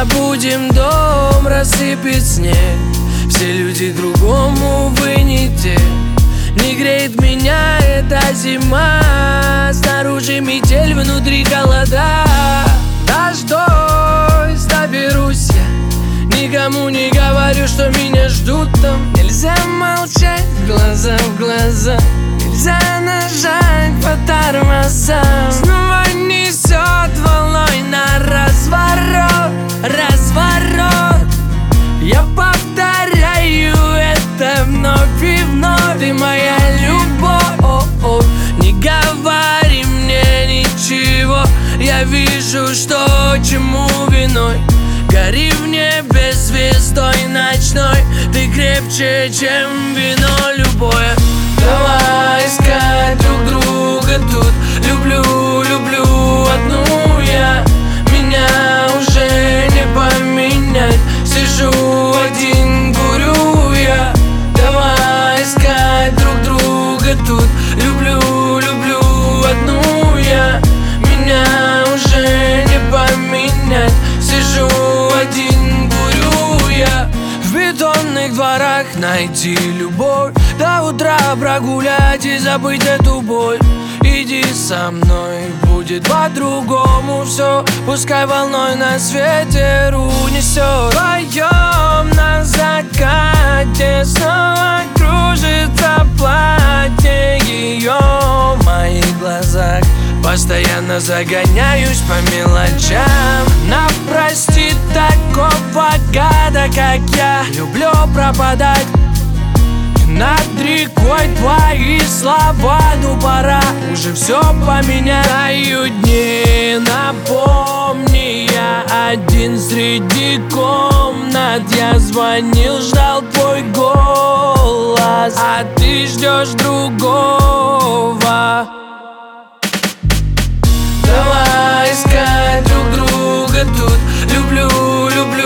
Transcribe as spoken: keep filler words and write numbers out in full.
Забудем дом, рассыпет снег. Все люди другому, вы не те. Не греет меня эта зима. Снаружи метель, внутри холода. Дождой доберусь я. Никому не говорю, что меня ждут там. Нельзя молчать глаза в глаза. Нельзя нажать по тормозам. Снова несет волной на разворот, разворот. Я повторяю это вновь и вновь. Ты моя любовь. Не говори мне ничего. Я вижу, что чему виной. Гори в небе звездой ночной. Ты крепче, чем вино любое. Давай искать друг друга тут. Люблю, люблю одну я. Меня уже не поменять. Сижу один, курю я. Давай искать друг друга тут. Люблю, люблю одну я. Меня уже не поменять. Сижу один, курю я. В бетонных дворах найти любовь. До утра прогулять и забыть эту боль. Иди со мной, будет по-другому все. Пускай волной на ветер унесет. Вдвоем на закате снова кружится платье ее в моих глазах. Постоянно загоняюсь по мелочам. Напрости такого гада, как я. Люблю пропадать над рекой твои слова. Ну пора уже все поменять. Даю дни, напомни, я один среди комнат. Я звонил, ждал твой голос, а ты ждешь другого. Давай искать друг друга тут. Люблю, люблю